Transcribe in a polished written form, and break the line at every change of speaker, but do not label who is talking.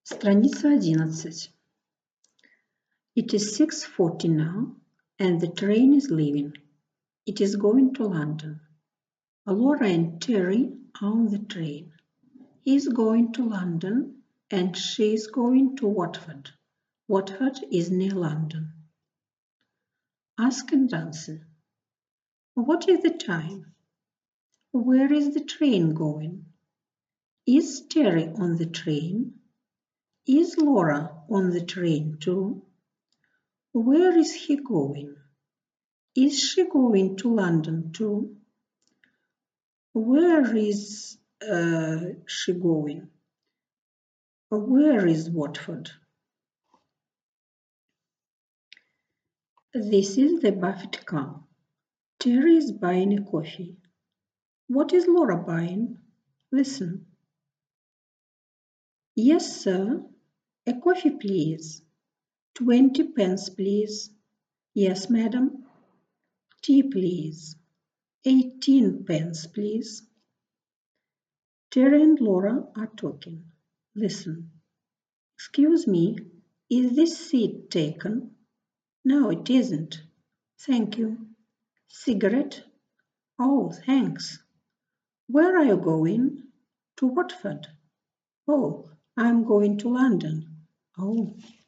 Страница 11. It is 6:40 now, and the train is leaving. It is going to London. Laura and Terry are on the train. He is going to London, and she is going to Watford. Watford is near London. Ask and answer. What is the time? Where is the train going? Is Terry on the train? Is Laura on the train too? Where is he going? Is she going to London too? Where is she going? Where is Watford? This is the Buffett car. Terry is buying a coffee. What is Laura buying? Listen. Yes, sir. A coffee, please. 20 pence, please. Yes, madam. Tea, please. 18 pence, please. Terry and Laura are talking. Listen. Excuse me, is this seat taken? No, it isn't. Thank you. Cigarette? Oh, thanks. Where are you going? To Watford. Oh, I'm going to London. Oh.